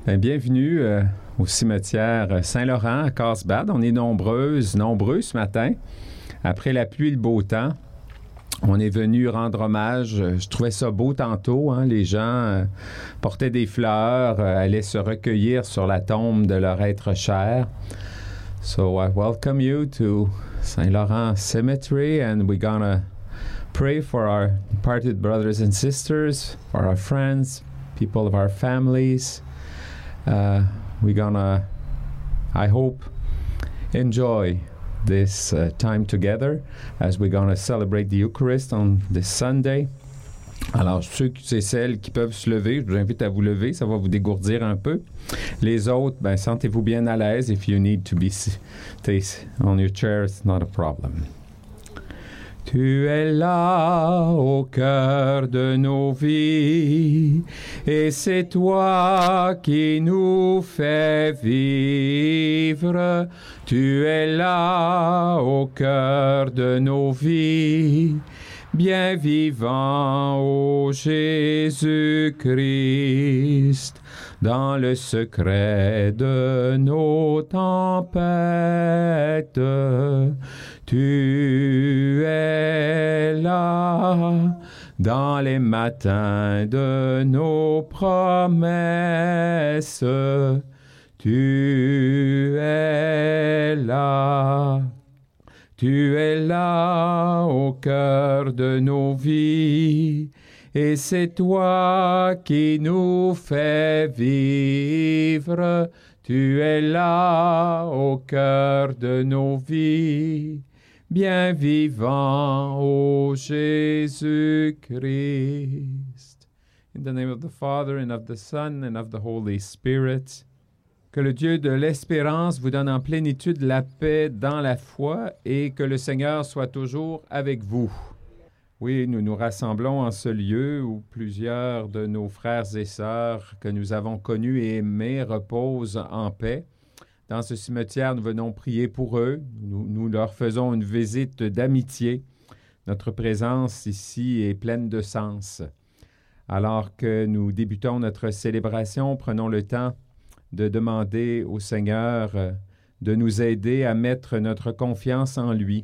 Bienvenue au cimetière Saint-Laurent à Carlsbad. On est nombreux ce matin. Après la pluie et le beau temps, on est venu rendre hommage. Je trouvais ça beau tantôt. Les gens portaient des fleurs, allaient se recueillir sur la tombe de leur être cher. So I welcome you to Saint-Laurent Cemetery, and we're gonna pray for our departed brothers and sisters, for our friends, people of our families. We're gonna, I hope, enjoy this time together as we're gonna celebrate the Eucharist on this Sunday. Alors, ceux et celles qui peuvent se lever, je vous invite à vous lever, ça va vous dégourdir un peu. Les autres, sentez-vous bien à l'aise. If you need to be stay on your chair, it's not a problem. Tu es là au cœur de nos vies, et c'est toi qui nous fais vivre. Tu es là au cœur de nos vies, bien vivant, ô Jésus-Christ, dans le secret de nos tempêtes. Tu es là dans les matins de nos promesses. Tu es là. Tu es là au cœur de nos vies, et c'est toi qui nous fais vivre. Tu es là au cœur de nos vies, bien vivant, ô Jésus-Christ. In the name of the Father, and of the Son, and of the Holy Spirit. Que le Dieu de l'espérance vous donne en plénitude la paix dans la foi et que le Seigneur soit toujours avec vous. Oui, nous nous rassemblons en ce lieu où plusieurs de nos frères et sœurs que nous avons connus et aimés reposent en paix. Dans ce cimetière, nous venons prier pour eux. Nous leur faisons une visite d'amitié. Notre présence ici est pleine de sens. Alors que nous débutons notre célébration, prenons le temps de demander au Seigneur de nous aider à mettre notre confiance en lui.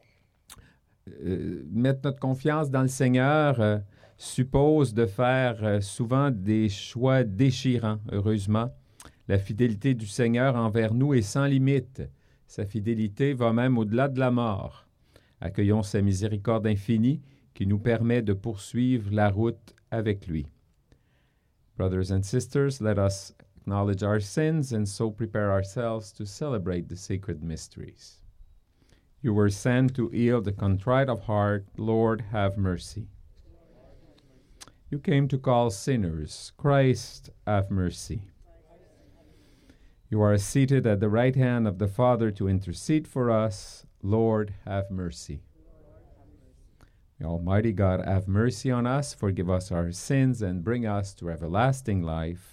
Mettre notre confiance dans le Seigneur suppose de faire souvent des choix déchirants, heureusement. La fidélité du Seigneur envers nous est sans limite. Sa fidélité va même au-delà de la mort. Accueillons sa miséricorde infinie qui nous permet de poursuivre la route avec lui. Brothers and sisters, let us acknowledge our sins and so prepare ourselves to celebrate the sacred mysteries. You were sent to heal the contrite of heart. Lord, have mercy. You came to call sinners. Christ, have mercy. You are seated at the right hand of the Father to intercede for us. Lord, have mercy. May Almighty God have mercy on us, forgive us our sins, and bring us to everlasting life.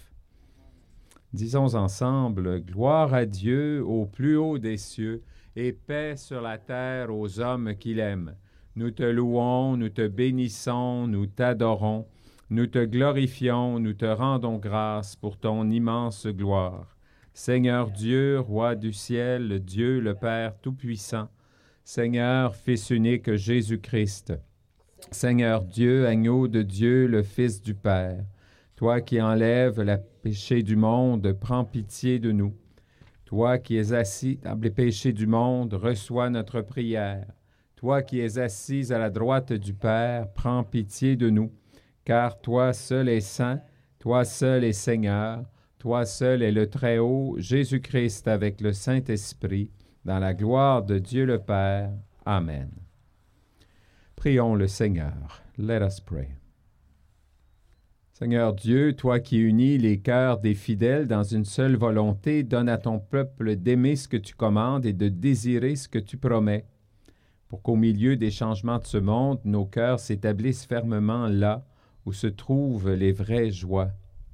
Disons ensemble, gloire à Dieu au plus haut des cieux, et paix sur la terre aux hommes qu'il aime. Nous te louons, nous te bénissons, nous t'adorons, nous te glorifions, nous te rendons grâce pour ton immense gloire. Seigneur Dieu, Roi du ciel, Dieu le Père Tout-Puissant, Seigneur, Fils unique Jésus-Christ, Seigneur Dieu, agneau de Dieu, le Fils du Père, toi qui enlèves le péché du monde, prends pitié de nous. Toi qui es assis dans les péchés du monde, reçois notre prière. Toi qui es assis à la droite du Père, prends pitié de nous. Car toi seul es saint, toi seul es Seigneur, toi seul es le Très-Haut, Jésus-Christ avec le Saint-Esprit, dans la gloire de Dieu le Père. Amen. Prions le Seigneur. Let us pray. Seigneur Dieu, toi qui unis les cœurs des fidèles dans une seule volonté, donne à ton peuple d'aimer ce que tu commandes et de désirer ce que tu promets, pour qu'au milieu des changements de ce monde, nos cœurs s'établissent fermement là où se trouvent les vraies joies.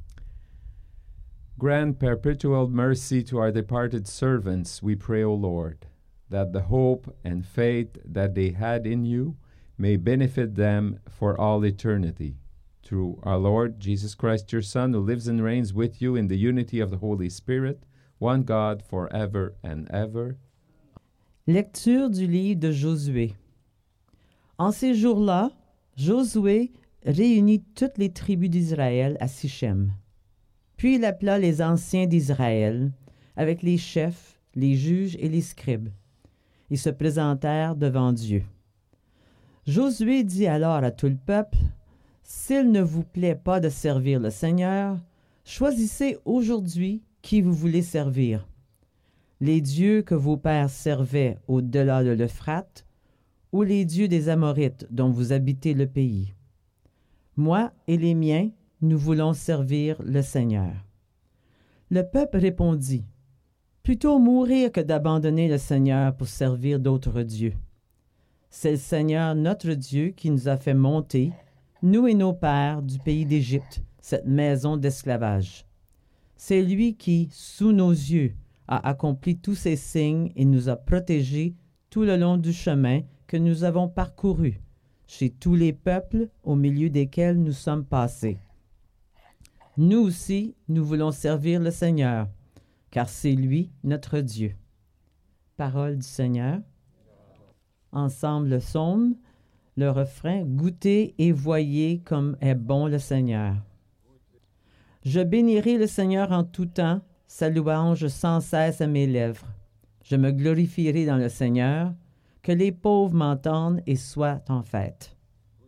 Grant perpetual mercy to our departed servants, we pray, O Lord, that the hope and faith that they had in you may benefit them for all eternity. through our Lord Jesus Christ, your Son, who lives and reigns with you in the unity of the Holy Spirit, one God, forever and ever. Lecture du livre de Josué. En ces jours-là, Josué réunit toutes les tribus d'Israël à Sichem. Puis il appela les anciens d'Israël, avec les chefs, les juges et les scribes. Ils se présentèrent devant Dieu. Josué dit alors à tout le peuple, « S'il ne vous plaît pas de servir le Seigneur, choisissez aujourd'hui qui vous voulez servir. Les dieux que vos pères servaient au-delà de l'Euphrate, ou les dieux des Amorites dont vous habitez le pays. Moi et les miens, nous voulons servir le Seigneur. » Le peuple répondit, « Plutôt mourir que d'abandonner le Seigneur pour servir d'autres dieux. C'est le Seigneur notre Dieu qui nous a fait monter, nous et nos pères, du pays d'Égypte, cette maison d'esclavage. C'est lui qui, sous nos yeux, a accompli tous ces signes et nous a protégés tout le long du chemin que nous avons parcouru, chez tous les peuples au milieu desquels nous sommes passés. Nous aussi, nous voulons servir le Seigneur, car c'est lui notre Dieu. » Parole du Seigneur. Ensemble le psaume, le refrain « Goûtez et voyez comme est bon le Seigneur. » Je bénirai le Seigneur en tout temps, sa louange sans cesse à mes lèvres. Je me glorifierai dans le Seigneur, que les pauvres m'entendent et soient en fête.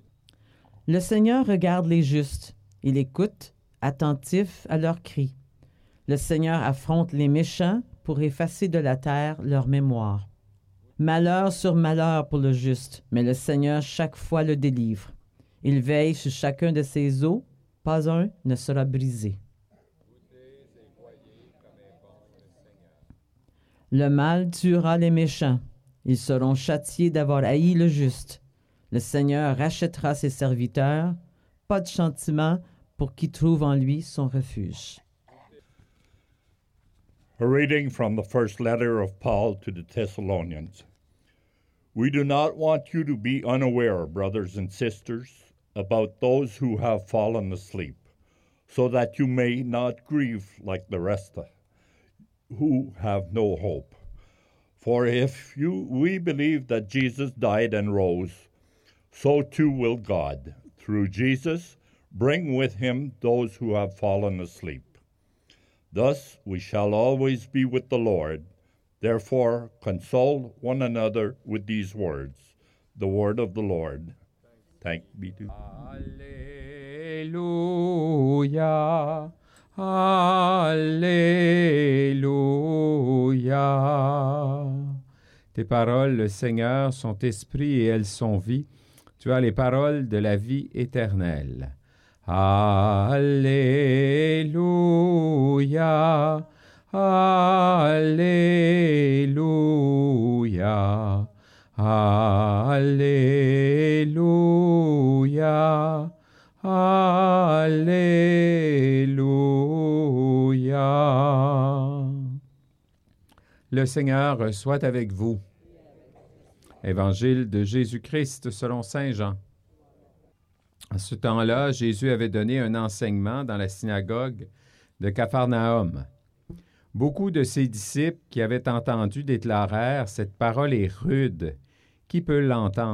Le Seigneur regarde les justes, il écoute, attentif à leurs cris. Le Seigneur affronte les méchants pour effacer de la terre leur mémoire. Malheur sur malheur pour le juste, mais le Seigneur chaque fois le délivre. Il veille sur chacun de ses os, pas un ne sera brisé. Le mal tuera les méchants. Ils seront châtiés d'avoir haï le juste. Le Seigneur rachètera ses serviteurs. Pas de châtiment pour qui trouve en lui son refuge. A reading from the first letter of Paul to the Thessalonians. We do not want you to be unaware, brothers and sisters, about those who have fallen asleep, so that you may not grieve like the rest who have no hope. For if we believe that Jesus died and rose, so too will God, through Jesus, bring with him those who have fallen asleep. Thus we shall always be with the Lord. Therefore console one another with these words. The word of the Lord. Thanks be to God. Alléluia, Alléluia. Tes paroles, le Seigneur, sont esprit et elles sont vie. Tu as les paroles de la vie éternelle. Alléluia, Alléluia, Alléluia, Alléluia. Le Seigneur soit avec vous. Évangile de Jésus-Christ selon saint Jean. En ce temps-là, Jésus avait donné un enseignement dans la synagogue de Capharnaüm. Beaucoup de ses disciples qui avaient entendu déclarèrent « Cette parole est rude, qui peut l'entendre? »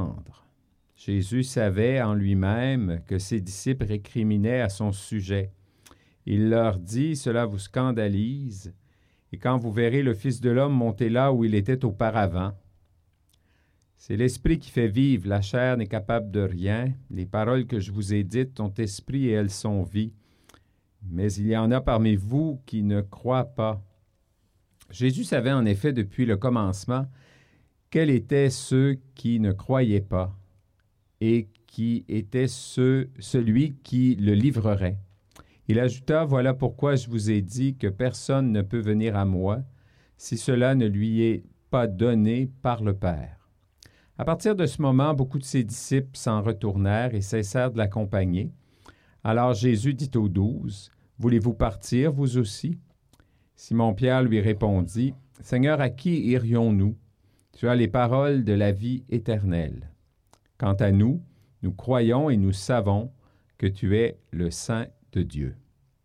Jésus savait en lui-même que ses disciples récriminaient à son sujet. Il leur dit « Cela vous scandalise, et quand vous verrez le Fils de l'homme monter là où il était auparavant. » C'est l'esprit qui fait vivre, la chair n'est capable de rien. Les paroles que je vous ai dites ont esprit et elles sont vie. Mais il y en a parmi vous qui ne croient pas. Jésus savait en effet depuis le commencement quels étaient ceux qui ne croyaient pas et qui était celui qui le livrerait. Il ajouta, « Voilà pourquoi je vous ai dit que personne ne peut venir à moi si cela ne lui est pas donné par le Père. » À partir de ce moment, beaucoup de ses disciples s'en retournèrent et cessèrent de l'accompagner. Alors Jésus dit aux 12, « Voulez-vous partir, vous aussi? » Simon-Pierre lui répondit, « Seigneur, à qui irions-nous? Tu as les paroles de la vie éternelle. Quant à nous, nous croyons et nous savons que tu es le Saint de Dieu.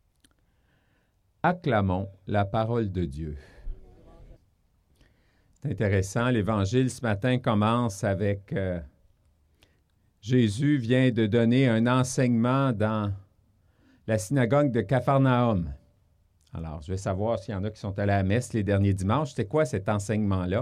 Acclamons la parole de Dieu. C'est intéressant, l'Évangile ce matin commence avec Jésus vient de donner un enseignement dans la synagogue de Capharnaüm. Alors, je vais savoir s'il y en a qui sont allés à la messe les derniers dimanches. C'est quoi cet enseignement-là?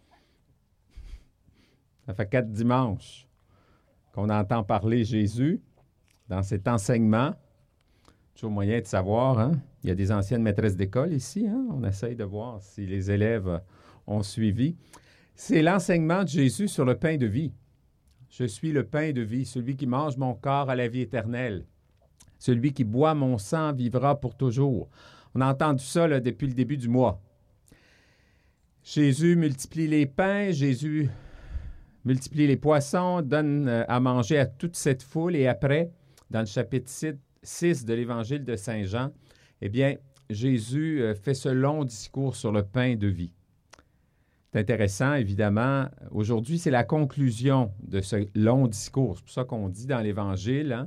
Ça fait 4 dimanches qu'on entend parler Jésus dans cet enseignement. Toujours moyen de savoir, hein? Il y a des anciennes maîtresses d'école ici, hein? On essaye de voir si les élèves ont suivi. C'est l'enseignement de Jésus sur le pain de vie. Je suis le pain de vie, celui qui mange mon corps à la vie éternelle. Celui qui boit mon sang vivra pour toujours. On a entendu ça là, depuis le début du mois. Jésus multiplie les pains, Jésus multiplie les poissons, donne à manger à toute cette foule. Et après, dans le chapitre 6 de l'Évangile de Saint Jean, eh bien, Jésus fait ce long discours sur le pain de vie. C'est intéressant, évidemment. Aujourd'hui, c'est la conclusion de ce long discours. C'est pour ça qu'on dit dans l'Évangile, hein,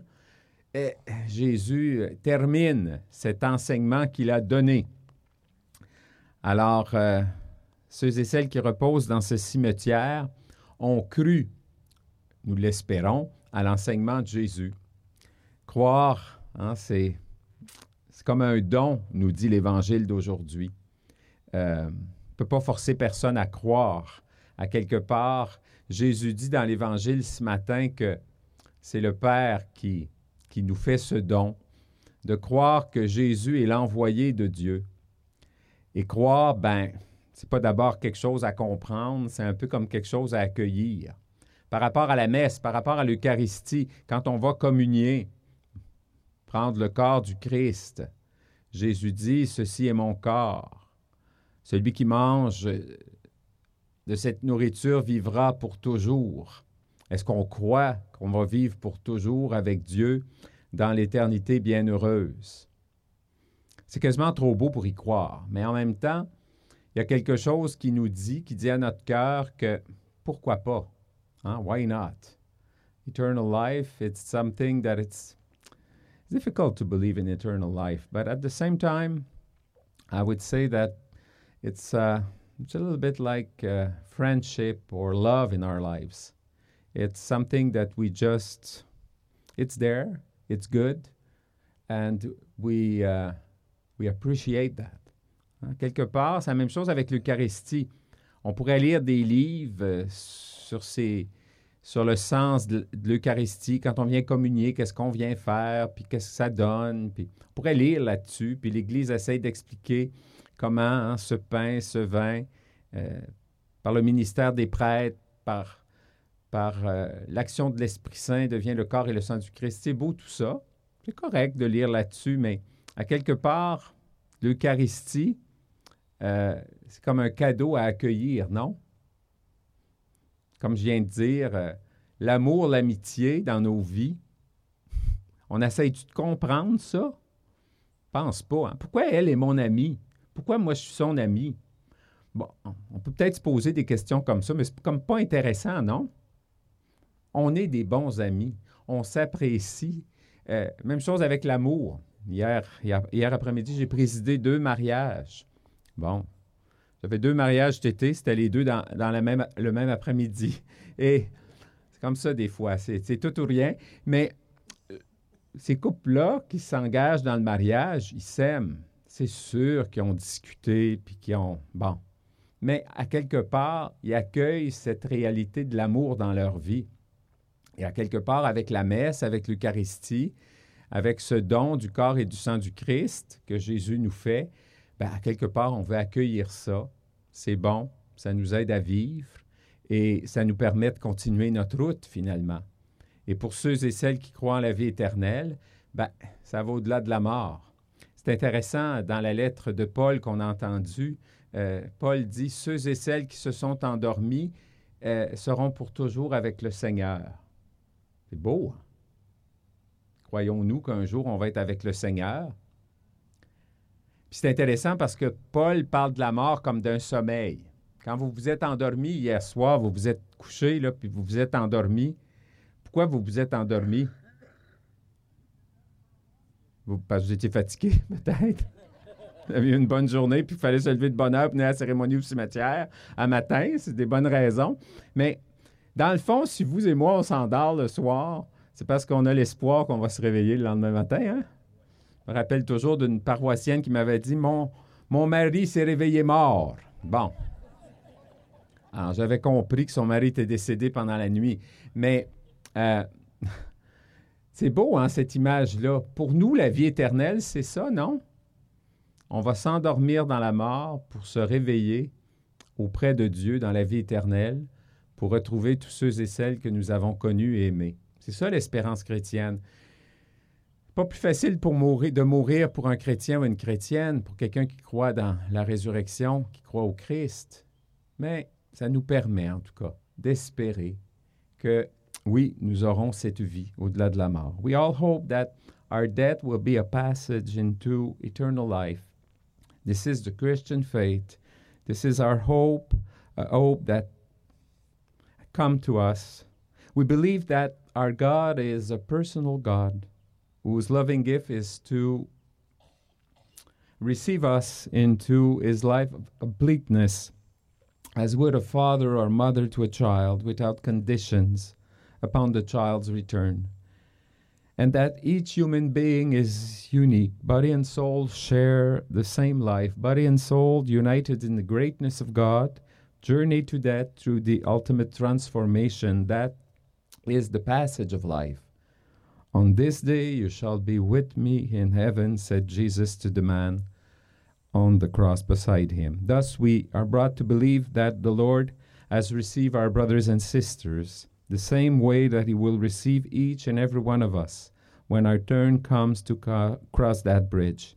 Jésus termine cet enseignement qu'il a donné. Alors, ceux et celles qui reposent dans ce cimetière ont cru, nous l'espérons, à l'enseignement de Jésus. Croire, hein, c'est comme un don, nous dit l'Évangile d'aujourd'hui. On ne peut pas forcer personne à croire. À quelque part, Jésus dit dans l'Évangile ce matin que c'est le Père qui nous fait ce don, de croire que Jésus est l'envoyé de Dieu. Et croire, c'est pas d'abord quelque chose à comprendre, c'est un peu comme quelque chose à accueillir. Par rapport à la messe, par rapport à l'Eucharistie, quand on va communier, prendre le corps du Christ, Jésus dit, « Ceci est mon corps. Celui qui mange de cette nourriture vivra pour toujours. » Est-ce qu'on croit qu'on va vivre pour toujours avec Dieu dans l'éternité bienheureuse? C'est quasiment trop beau pour y croire, mais en même temps, il y a quelque chose qui nous dit, qui dit à notre cœur que pourquoi pas? Hein? Why not? Eternal life, it's something that it's difficult to believe in eternal life, but at the same time, I would say that it's a little bit like friendship or love in our lives. It's something that it's there, it's good, and we appreciate that. Hein? Quelque part, c'est la même chose avec l'Eucharistie. On pourrait lire des livres sur le sens de l'Eucharistie, quand on vient communier, qu'est-ce qu'on vient faire, puis qu'est-ce que ça donne. Puis on pourrait lire là-dessus, puis l'Église essaye d'expliquer comment ce pain, ce vin, par le ministère des prêtres, par l'action de l'Esprit Saint, devient le corps et le sang du Christ. C'est beau tout ça. C'est correct de lire là-dessus, mais à quelque part, l'Eucharistie, c'est comme un cadeau à accueillir, non? Comme je viens de dire, l'amour, l'amitié dans nos vies, on essaie-tu de comprendre ça? Pense pas. Hein? Pourquoi elle est mon amie? Pourquoi moi je suis son ami? Bon, on peut peut-être se poser des questions comme ça, mais c'est comme pas intéressant, non? On est des bons amis. On s'apprécie. Même chose avec l'amour. Hier après-midi, j'ai présidé 2 mariages. Bon, j'avais 2 mariages cet été, c'était les 2 dans le même après-midi. Et c'est comme ça des fois, c'est tout ou rien. Mais ces couples-là qui s'engagent dans le mariage, ils s'aiment. C'est sûr qu'ils ont discuté, puis qu'ils ont... Bon. Mais à quelque part, ils accueillent cette réalité de l'amour dans leur vie. Et à quelque part, avec la messe, avec l'Eucharistie, avec ce don du corps et du sang du Christ que Jésus nous fait, à quelque part, on veut accueillir ça. C'est bon, ça nous aide à vivre et ça nous permet de continuer notre route, finalement. Et pour ceux et celles qui croient en la vie éternelle, ça va au-delà de la mort. C'est intéressant, dans la lettre de Paul qu'on a entendue, Paul dit « Ceux et celles qui se sont endormis seront pour toujours avec le Seigneur. » C'est beau, hein? Croyons-nous qu'un jour, on va être avec le Seigneur? Puis c'est intéressant parce que Paul parle de la mort comme d'un sommeil. Quand vous vous êtes endormi hier soir, vous vous êtes couché, là, puis vous vous êtes endormi. Pourquoi vous vous êtes endormi? Parce que vous étiez fatigué, peut-être. Vous avez eu une bonne journée, puis il fallait se lever de bonne heure, venir à la cérémonie au cimetière à matin. C'est des bonnes raisons. Mais dans le fond, si vous et moi, on s'endort le soir, c'est parce qu'on a l'espoir qu'on va se réveiller le lendemain matin. Hein? Je me rappelle toujours d'une paroissienne qui m'avait dit mon mari s'est réveillé mort. Bon. Alors, j'avais compris que son mari était décédé pendant la nuit. Mais c'est beau, hein, cette image-là. Pour nous, la vie éternelle, c'est ça, non? On va s'endormir dans la mort pour se réveiller auprès de Dieu dans la vie éternelle, pour retrouver tous ceux et celles que nous avons connus et aimés. C'est ça l'espérance chrétienne. Pas plus facile de mourir pour un chrétien ou une chrétienne, pour quelqu'un qui croit dans la résurrection, qui croit au Christ. Mais ça nous permet, en tout cas, d'espérer que, oui, nous aurons cette vie au-delà de la mort. We all hope that our death will be a passage into eternal life. This is the Christian faith. This is our hope, a hope that come to us. We believe that our God is a personal God whose loving gift is to receive us into his life of completeness, as would a father or mother to a child, without conditions upon the child's return. And that each human being is unique. Body and soul share the same life. Body and soul united in the greatness of God, journey to death through the ultimate transformation. That is the passage of life. On this day you shall be with me in heaven, said Jesus to the man on the cross beside him. Thus we are brought to believe that the Lord has received our brothers and sisters the same way that he will receive each and every one of us when our turn comes to cross that bridge.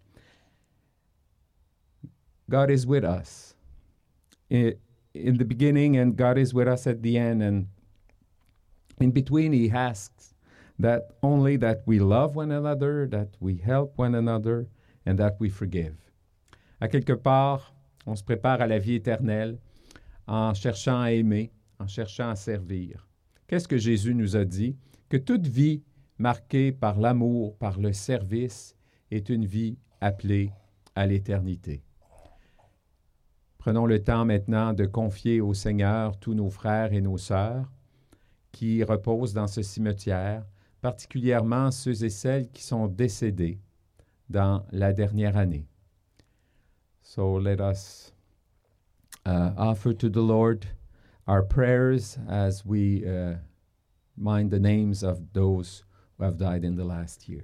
God is with us in the beginning, and God is with us at the end, and in between he asks that only that we love one another, that we help one another, and that we forgive. À quelque part, on se prépare à la vie éternelle en cherchant à aimer, en cherchant à servir. Qu'est-ce que Jésus nous a dit? Que toute vie marquée par l'amour, par le service, est une vie appelée à l'éternité. Prenons le temps maintenant de confier au Seigneur tous nos frères et nos sœurs qui reposent dans ce cimetière, particulièrement ceux et celles qui sont décédés dans la dernière année. So let us offer to the Lord our prayers as we mind the names of those who have died in the last year.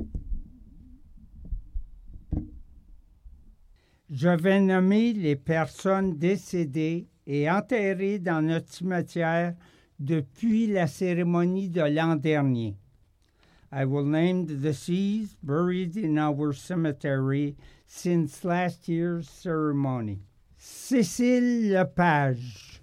Je vais nommer les personnes décédées et enterrées dans notre cimetière depuis la cérémonie de l'an dernier. I will name the deceased buried in our cemetery since last year's ceremony. Cécile Lepage.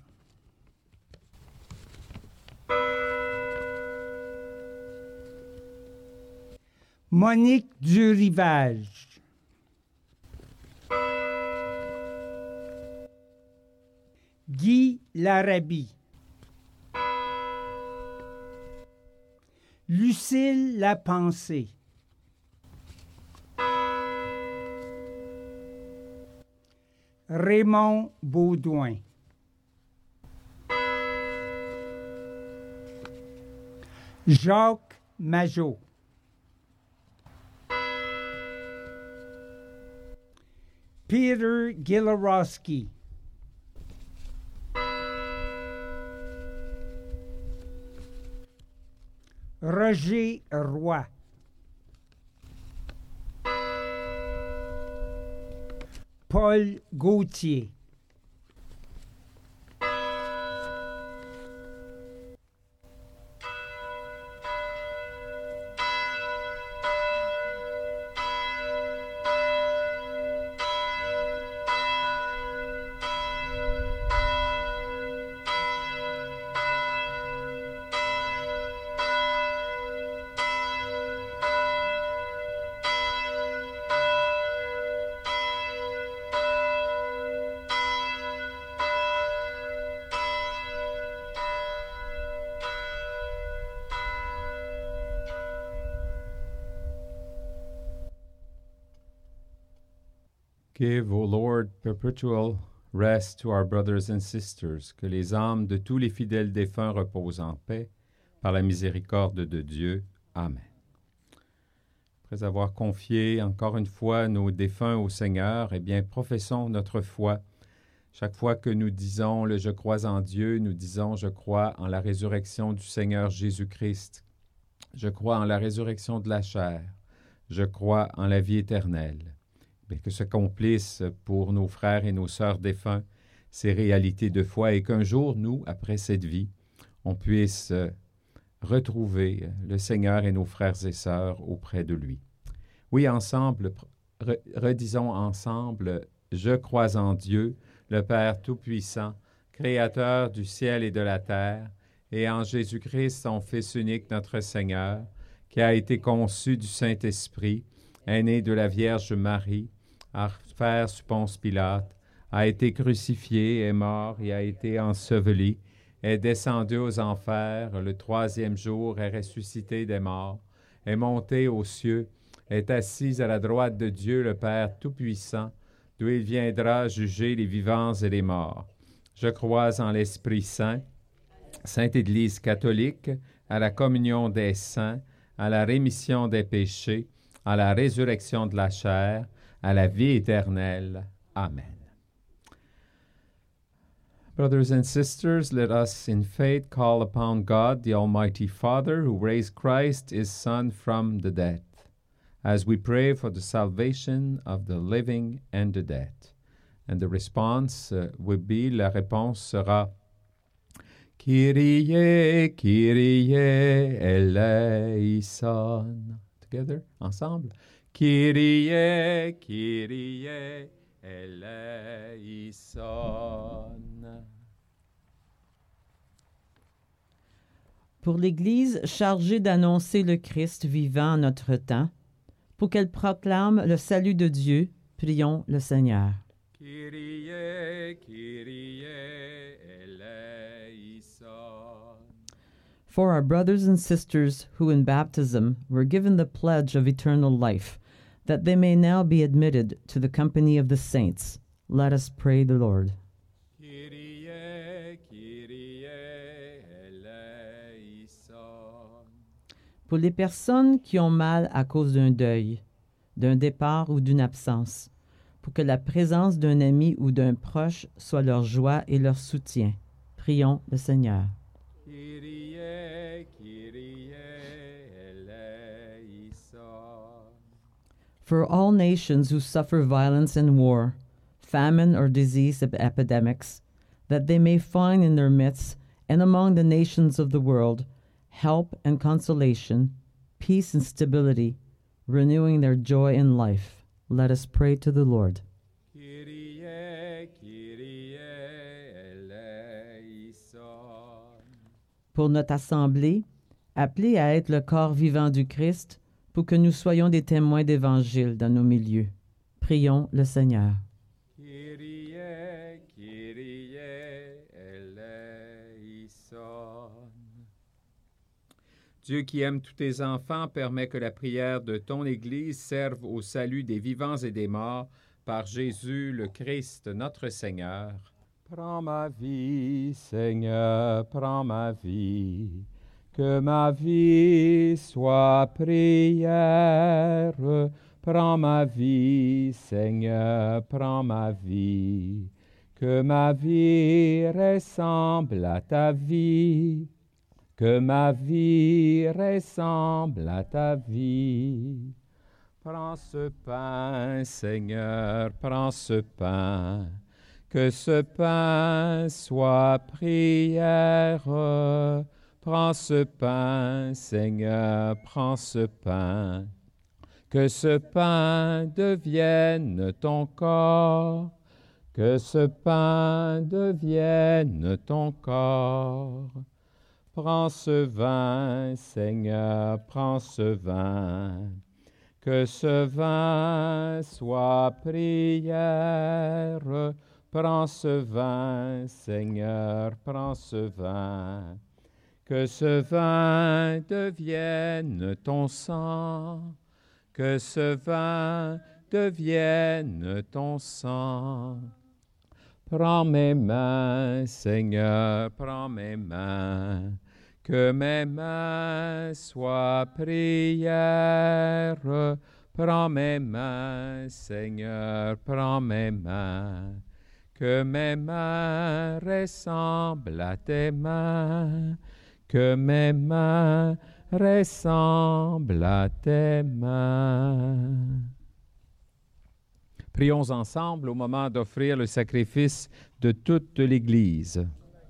Monique Durivage. Guy Larabie. Lucille Lapensée. Raymond Baudouin. Jacques Majot. Peter Gilarowski. Roger Roy. Paul Gauthier. Give, O Lord, perpetual rest to our brothers and sisters, que les âmes de tous les fidèles défunts reposent en paix, par la miséricorde de Dieu. Amen. Après avoir confié encore une fois nos défunts au Seigneur, eh bien, professons notre foi. Chaque fois que nous disons le « Je crois en Dieu », nous disons « Je crois en la résurrection du Seigneur Jésus-Christ. Je crois en la résurrection de la chair. Je crois en la vie éternelle. » Bien, que s'accomplissent pour nos frères et nos sœurs défunts ces réalités de foi et qu'un jour, nous, après cette vie, on puisse retrouver le Seigneur et nos frères et sœurs auprès de lui. Oui, ensemble, redisons ensemble « Je crois en Dieu, le Père Tout-Puissant, Créateur du ciel et de la terre, et en Jésus-Christ, son Fils unique, notre Seigneur, qui a été conçu du Saint-Esprit, est né de la Vierge Marie, a fait sous Ponce Pilate, a été crucifié, est mort et a été enseveli, est descendu aux enfers, le troisième jour est ressuscité des morts, est monté aux cieux, est assis à la droite de Dieu le Père Tout-Puissant, d'où il viendra juger les vivants et les morts. Je crois en l'Esprit Saint, Sainte Église catholique, à la communion des saints, à la rémission des péchés, à la résurrection de la chair, à la vie éternelle. Amen. Brothers and sisters, let us in faith call upon God, the Almighty Father, who raised Christ, his Son, from the dead, as we pray for the salvation of the living and the dead. And the response will be, la réponse sera, Kyrie, Kyrie, eleison. Together, ensemble. Kyrie, Kyrie, eleison. Pour l'Église chargée d'annoncer le Christ vivant en notre temps, pour qu'elle proclame le salut de Dieu, prions le Seigneur. Kyrie, Kyrie, eleison. For our brothers and sisters who in baptism were given the pledge of eternal life, that they may now be admitted to the company of the saints, let us pray the Lord. Kyrie, Kyrie, eleison. Pour les personnes qui ont mal à cause d'un deuil, d'un départ ou d'une absence, pour que la présence d'un ami ou d'un proche soit leur joie et leur soutien, prions le Seigneur. Kyrie, Kyrie, eleison. For all nations who suffer violence and war, famine or disease epidemics, that they may find in their midst and among the nations of the world help and consolation, peace and stability, renewing their joy in life. Let us pray to the Lord. Kyrie, Kyrie, eleison. Pour notre assemblée, appelée à être le corps vivant du Christ, pour que nous soyons des témoins d'Évangile dans nos milieux. Prions le Seigneur. Kyrie, Kyrie, eleison. Dieu qui aime tous tes enfants, permet que la prière de ton Église serve au salut des vivants et des morts par Jésus le Christ, notre Seigneur. Prends ma vie, Seigneur, prends ma vie. Que ma vie soit prière. Prends ma vie, Seigneur, prends ma vie. Que ma vie ressemble à ta vie. Que ma vie ressemble à ta vie. Prends ce pain, Seigneur, prends ce pain. Que ce pain soit prière. Prends ce pain, Seigneur, prends ce pain. Que ce pain devienne ton corps. Que ce pain devienne ton corps. Prends ce vin, Seigneur, prends ce vin. Que ce vin soit prière. Prends ce vin, Seigneur, prends ce vin. Que ce vin devienne ton sang. Que ce vin devienne ton sang. Prends mes mains, Seigneur, prends mes mains, que mes mains soient prières. Prends mes mains, Seigneur, prends mes mains, que mes mains ressemblent à tes mains, que mes mains ressemblent à tes mains. Prions ensemble au moment d'offrir le sacrifice de toute l'Église.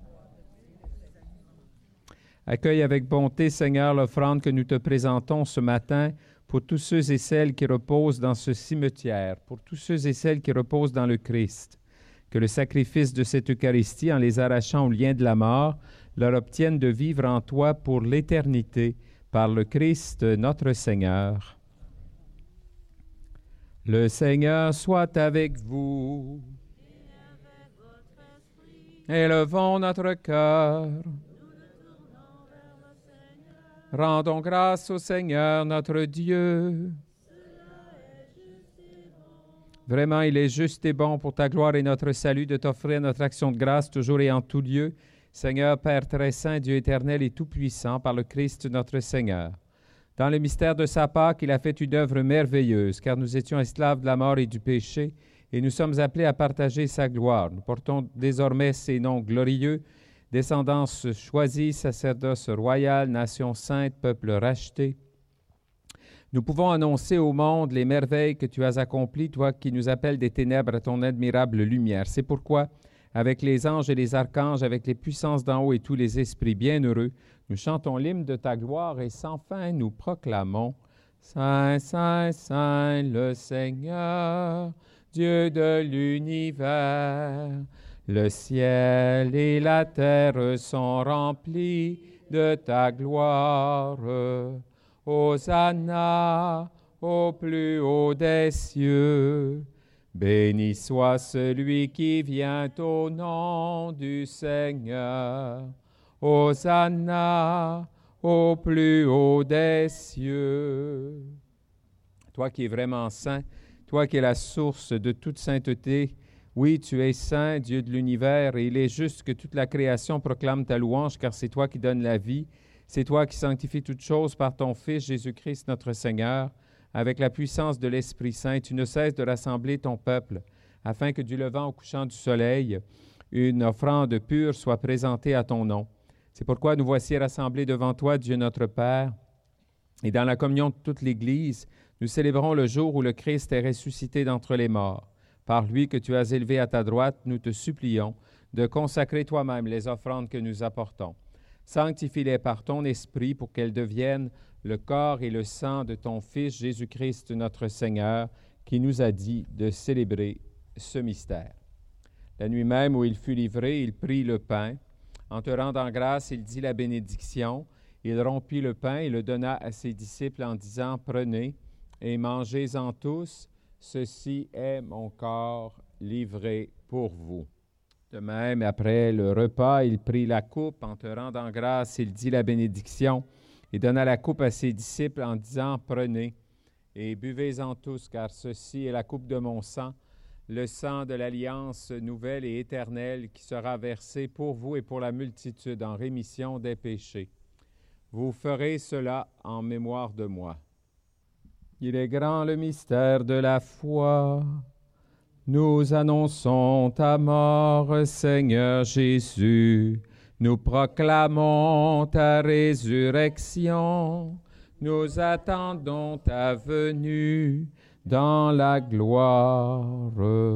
Accueille avec bonté, Seigneur, l'offrande que nous te présentons ce matin pour tous ceux et celles qui reposent dans ce cimetière, pour tous ceux et celles qui reposent dans le Christ. Que le sacrifice de cette Eucharistie, en les arrachant au lien de la mort, leur obtienne de vivre en toi pour l'éternité, par le Christ notre Seigneur. Le Seigneur soit avec vous. Élevons notre cœur. Rendons grâce au Seigneur notre Dieu. Vraiment, il est juste et bon pour ta gloire et notre salut de t'offrir notre action de grâce toujours et en tout lieu. Seigneur, Père très saint, Dieu éternel et tout-puissant, par le Christ notre Seigneur. Dans le mystère de sa Pâque, il a fait une œuvre merveilleuse, car nous étions esclaves de la mort et du péché, et nous sommes appelés à partager sa gloire. Nous portons désormais ses noms glorieux, descendance choisie, sacerdoce royal, nation sainte, peuple racheté. Nous pouvons annoncer au monde les merveilles que tu as accomplies, toi qui nous appelles des ténèbres à ton admirable lumière. C'est pourquoi, avec les anges et les archanges, avec les puissances d'en haut et tous les esprits bienheureux, nous chantons l'hymne de ta gloire et sans fin nous proclamons « Saint, Saint, Saint, le Seigneur, Dieu de l'univers. Le ciel et la terre sont remplis de ta gloire. Hosanna au plus haut des cieux. Béni soit celui qui vient au nom du Seigneur. Hosanna au plus haut des cieux. » Toi qui es vraiment saint, toi qui es la source de toute sainteté, oui, tu es saint, Dieu de l'univers, et il est juste que toute la création proclame ta louange, car c'est toi qui donnes la vie, c'est toi qui sanctifies toutes choses par ton Fils Jésus-Christ notre Seigneur. Avec la puissance de l'Esprit Saint, tu ne cesses de rassembler ton peuple, afin que du levant au couchant du soleil, une offrande pure soit présentée à ton nom. C'est pourquoi nous voici rassemblés devant toi, Dieu notre Père, et dans la communion de toute l'Église, nous célébrons le jour où le Christ est ressuscité d'entre les morts. Par lui que tu as élevé à ta droite, nous te supplions de consacrer toi-même les offrandes que nous apportons. Sanctifie-les par ton Esprit pour qu'elles deviennent le corps et le sang de ton Fils Jésus-Christ notre Seigneur, qui nous a dit de célébrer ce mystère. La nuit même où il fut livré, il prit le pain. En te rendant grâce, il dit la bénédiction. Il rompit le pain et le donna à ses disciples en disant « Prenez et mangez-en tous, ceci est mon corps livré pour vous. » De même, après le repas, il prit la coupe. En te rendant grâce, il dit la bénédiction et donna la coupe à ses disciples en disant « Prenez et buvez-en tous, car ceci est la coupe de mon sang, le sang de l'alliance nouvelle et éternelle qui sera versé pour vous et pour la multitude en rémission des péchés. Vous ferez cela en mémoire de moi. » Il est grand le mystère de la foi. Nous annonçons ta mort, Seigneur Jésus. Nous proclamons ta résurrection. Nous attendons ta venue dans la gloire.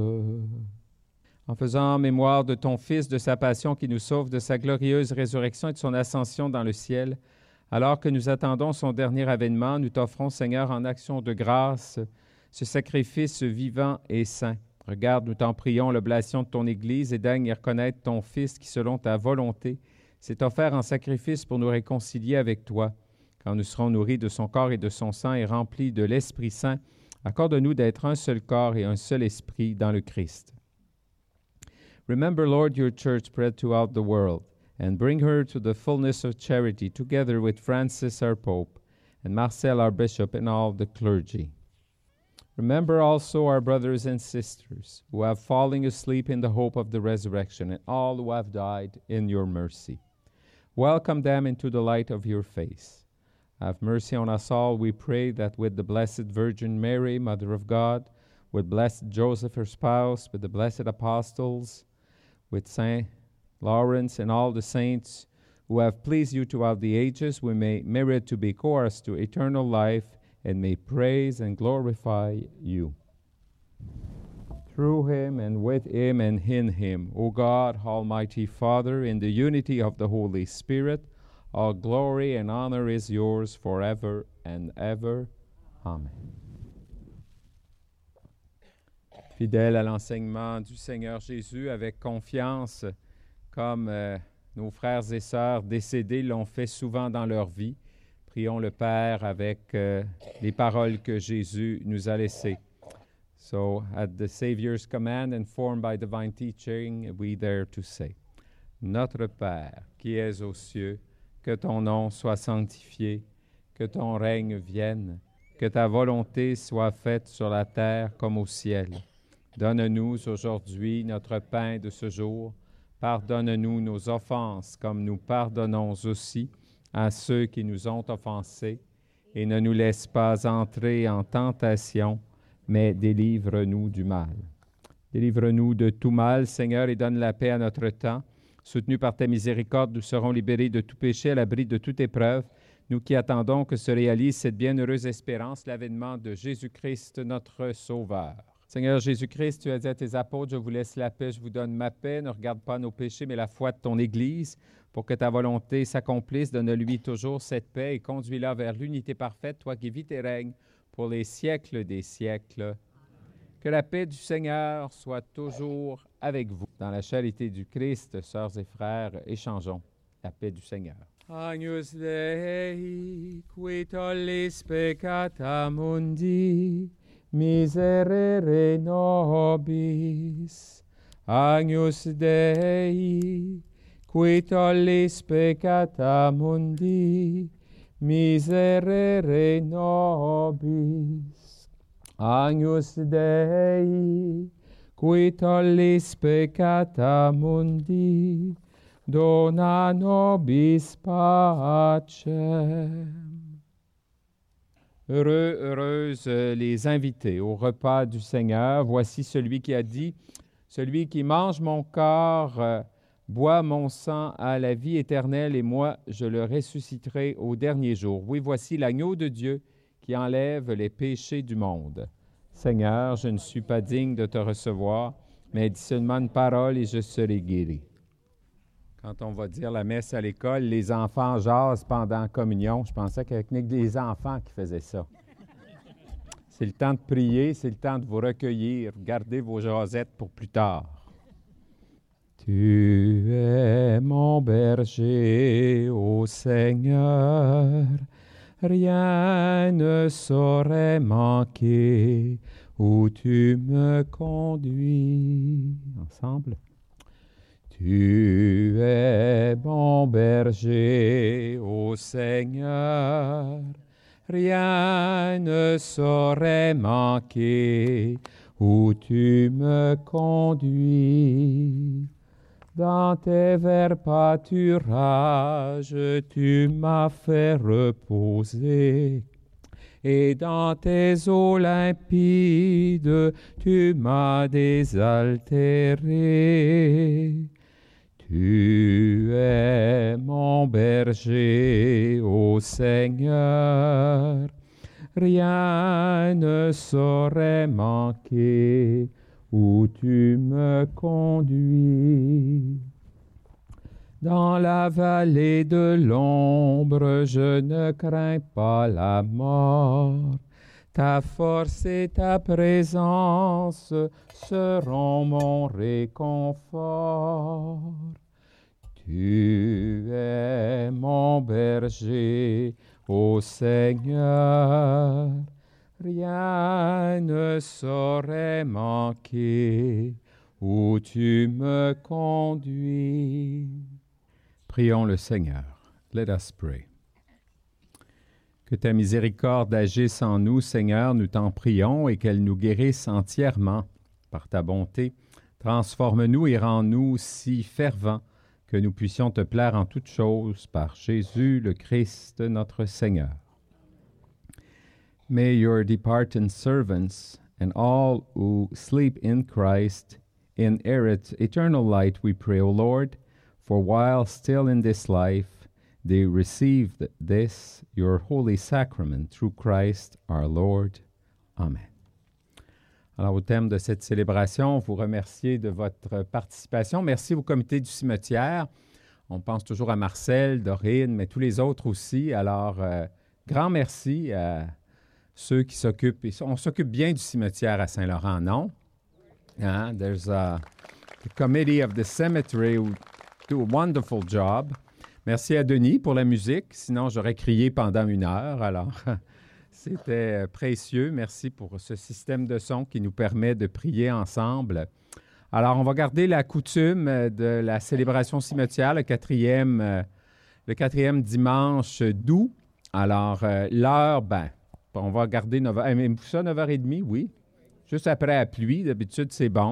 En faisant mémoire de ton Fils, de sa passion qui nous sauve, de sa glorieuse résurrection et de son ascension dans le ciel, alors que nous attendons son dernier avènement, nous t'offrons, Seigneur, en action de grâce, ce sacrifice vivant et saint. Regarde, nous t'en prions, l'oblation de ton Église et daigne y reconnaître ton Fils qui, selon ta volonté, s'est offert en sacrifice pour nous réconcilier avec toi. Quand nous serons nourris de son corps et de son sang et remplis de l'Esprit Saint, accorde-nous d'être un seul corps et un seul esprit dans le Christ. Remember, Lord, your church spread throughout the world, and bring her to the fullness of charity, together with Francis, our Pope, and Marcel, our Bishop, and all the clergy. Remember also our brothers and sisters who have fallen asleep in the hope of the resurrection, and all who have died in your mercy. Welcome them into the light of your face. Have mercy on us all, we pray, that with the Blessed Virgin Mary, Mother of God, with blessed Joseph, her spouse, with the blessed apostles, with Saint Lawrence and all the saints who have pleased you throughout the ages, we may merit to be co-heirs to eternal life and may praise and glorify you. Through him and with him and in him, O God, Almighty Father, in the unity of the Holy Spirit, all glory and honor is yours forever and ever. Amen. Fidèle à l'enseignement du Seigneur Jésus, avec confiance, comme nos frères et sœurs décédés l'ont fait souvent dans leur vie, prions le Père avec les paroles que Jésus nous a laissées. So, at the Savior's command, informed by divine teaching, we dare to say, Notre Père, qui es aux cieux, que ton nom soit sanctifié, que ton règne vienne, que ta volonté soit faite sur la terre comme au ciel. Donne-nous aujourd'hui notre pain de ce jour. Pardonne-nous nos offenses, comme nous pardonnons aussi à ceux qui nous ont offensés. Et ne nous laisse pas entrer en tentation, mais délivre-nous du mal. Délivre-nous de tout mal, Seigneur, et donne la paix à notre temps. Soutenus par ta miséricorde, nous serons libérés de tout péché, à l'abri de toute épreuve, nous qui attendons que se réalise cette bienheureuse espérance, l'avènement de Jésus-Christ, notre Sauveur. Seigneur Jésus-Christ, tu as dit à tes apôtres, je vous laisse la paix, je vous donne ma paix, ne regarde pas nos péchés, mais la foi de ton Église, pour que ta volonté s'accomplisse, donne-lui toujours cette paix et conduis-la vers l'unité parfaite, toi qui vis et règnes pour les siècles des siècles. Que la paix du Seigneur soit toujours avec vous. Dans la charité du Christ, sœurs et frères, échangeons la paix du Seigneur. Agnus Dei, qui tollis peccata mundi, miserere nobis. Agnus Dei, qui tollis peccata mundi, miserere nobis. Agnus Dei, qui tollis peccata mundi, dona nobis pacem. Heureux, heureuses les invités au repas du Seigneur. Voici celui qui a dit, celui qui mange mon corps, boit mon sang à la vie éternelle, et moi, je le ressusciterai au dernier jour. Oui, voici l'agneau de Dieu qui enlève les péchés du monde. Seigneur, je ne suis pas digne de te recevoir, mais dis seulement une parole et je serai guéri. Quand on va dire la messe à l'école, les enfants jasent pendant la communion. Je pensais qu'il n'y avait que les enfants qui faisaient ça. C'est le temps de prier, c'est le temps de vous recueillir. Gardez vos jasettes pour plus tard. Tu es mon berger, ô Seigneur, rien ne saurait manquer où tu me conduis. Ensemble. Tu es mon berger, ô Seigneur, rien ne saurait manquer où tu me conduis. Dans tes verts pâturages, tu m'as fait reposer, et dans tes eaux limpides, tu m'as désaltéré. Tu es mon berger, ô Seigneur, rien ne saurait manquer où tu me conduis. Dans la vallée de l'ombre, je ne crains pas la mort. Ta force et ta présence seront mon réconfort. Tu es mon berger, ô Seigneur, rien ne saurait manquer où tu me conduis. Prions le Seigneur. Let us pray. Que ta miséricorde agisse en nous, Seigneur, nous t'en prions, et qu'elle nous guérisse entièrement par ta bonté. Transforme-nous et rends-nous si fervents que nous puissions te plaire en toutes choses par Jésus le Christ, notre Seigneur. May your departing servants and all who sleep in Christ inherit eternal light, we pray, O Lord, for while still in this life, they received this, your holy sacrament, through Christ our Lord. Amen. Alors, au thème de cette célébration, vous remercier de votre participation. Merci au comité du cimetière. On pense toujours à Marcel, Dorine, mais tous les autres aussi. Alors, grand merci à ceux qui s'occupent. On s'occupe bien du cimetière à Saint-Laurent, non? There's the committee of the cemetery who do a wonderful job. Merci à Denis pour la musique, sinon j'aurais crié pendant 1 heure. Alors, c'était précieux. Merci pour ce système de son qui nous permet de prier ensemble. Alors, on va garder la coutume de la célébration cimetière, le quatrième dimanche d'août. Alors, l'heure, on va garder 9h. Aimez-vous ça, 9h30? Oui. Juste après la pluie, d'habitude, c'est bon.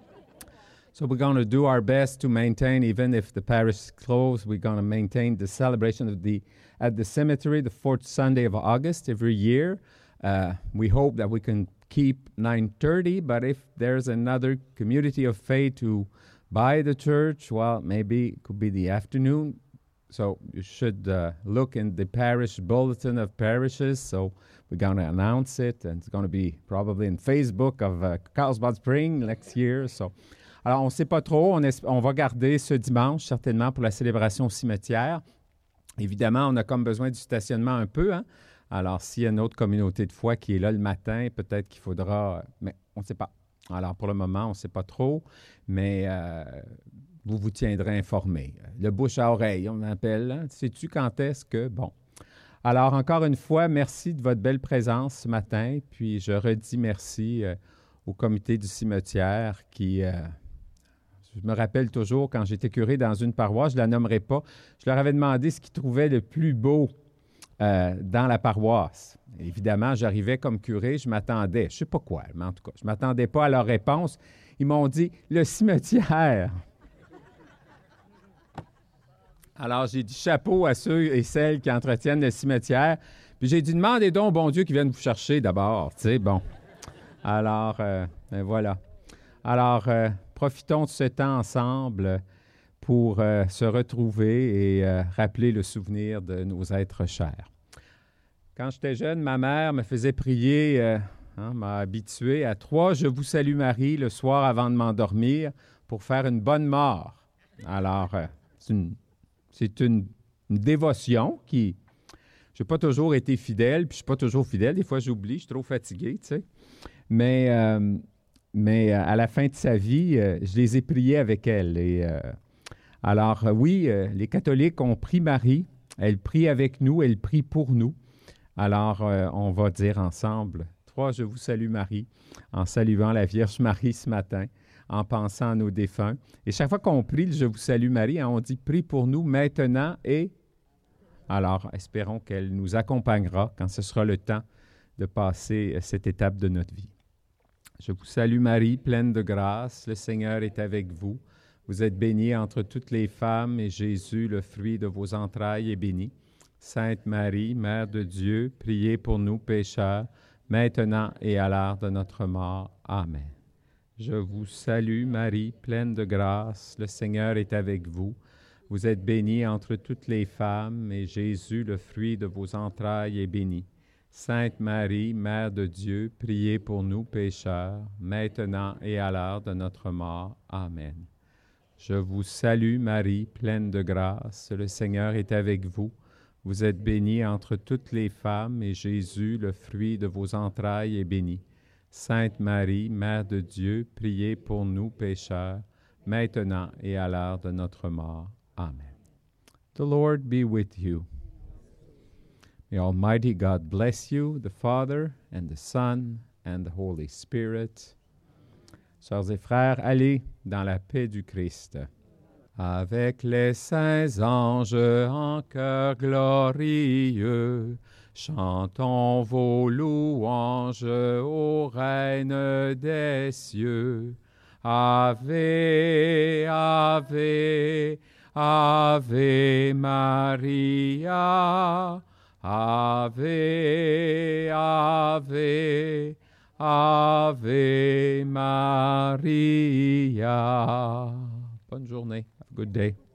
So we're going to do our best to maintain, even if the parish is closed, we're going to maintain the celebration at the cemetery the 4th Sunday of August every year. We hope that we can keep 9:30, but if there's another community of faith to buy the church, well, maybe it could be the afternoon. So you should look in the parish bulletin of parishes. So we're going to announce it, and it's going to be probably in Facebook of Carlsbad Spring next year. So, alors, on ne sait pas trop. On va garder ce dimanche, certainement, pour la célébration au cimetière. Évidemment, on a comme besoin du stationnement un peu. Hein? Alors, s'il y a une autre communauté de foi qui est là le matin, peut-être qu'il faudra... Mais on ne sait pas. Alors, pour le moment, on ne sait pas trop, mais vous vous tiendrez informé. Le bouche à oreille, on appelle. Hein? Sais-tu quand est-ce que... Bon. Alors, encore une fois, merci de votre belle présence ce matin. Puis, je redis merci au comité du cimetière qui... je me rappelle toujours, quand j'étais curé dans une paroisse, je ne la nommerai pas, je leur avais demandé ce qu'ils trouvaient le plus beau dans la paroisse. Évidemment, j'arrivais comme curé, je m'attendais, je ne sais pas quoi, mais en tout cas, je ne m'attendais pas à leur réponse. Ils m'ont dit « le cimetière ». Alors, j'ai dit chapeau à ceux et celles qui entretiennent le cimetière. Puis j'ai dit, demandez donc au bon Dieu qui vienne vous chercher d'abord. Tu sais, bon. Alors, voilà. Alors, profitons de ce temps ensemble pour se retrouver et rappeler le souvenir de nos êtres chers. Quand j'étais jeune, ma mère me faisait prier, m'a habitué à 3 « Je vous salue Marie » le soir avant de m'endormir pour faire une bonne mort. Alors, c'est une dévotion qui... Je n'ai pas toujours été fidèle, puis je ne suis pas toujours fidèle. Des fois, j'oublie, je suis trop fatigué, tu sais. Mais à la fin de sa vie, je les ai priés avec elle. Et, alors, oui, les catholiques ont prié Marie. Elle prie avec nous, elle prie pour nous. Alors, on va dire ensemble 3 « Je vous salue Marie » en saluant la Vierge Marie ce matin, en pensant à nos défunts. Et chaque fois qu'on prie le « Je vous salue Marie », on dit « Prie pour nous maintenant et... » Alors, espérons qu'elle nous accompagnera quand ce sera le temps de passer cette étape de notre vie. Je vous salue Marie, pleine de grâce, le Seigneur est avec vous. Vous êtes bénie entre toutes les femmes et Jésus, le fruit de vos entrailles, est béni. Sainte Marie, Mère de Dieu, priez pour nous pécheurs, maintenant et à l'heure de notre mort. Amen. Je vous salue Marie, pleine de grâce, le Seigneur est avec vous. Vous êtes bénie entre toutes les femmes, et Jésus, le fruit de vos entrailles, est béni. Sainte Marie, Mère de Dieu, priez pour nous pécheurs, maintenant et à l'heure de notre mort. Amen. Je vous salue Marie, pleine de grâce, le Seigneur est avec vous. Vous êtes bénie entre toutes les femmes, et Jésus, le fruit de vos entrailles, est béni. Sainte Marie, Mère de Dieu, priez pour nous pécheurs, maintenant et à l'heure de notre mort. Amen. The Lord be with you. May Almighty God bless you, the Father, and the Son, and the Holy Spirit. Sœurs et frères, allez dans la paix du Christ. Avec les saints anges en chœur glorieux, Chantons vos louanges ô Reine des cieux. Ave, Ave, Ave Maria. Ave, Ave, Ave Maria. Bonne journée. Have a good day.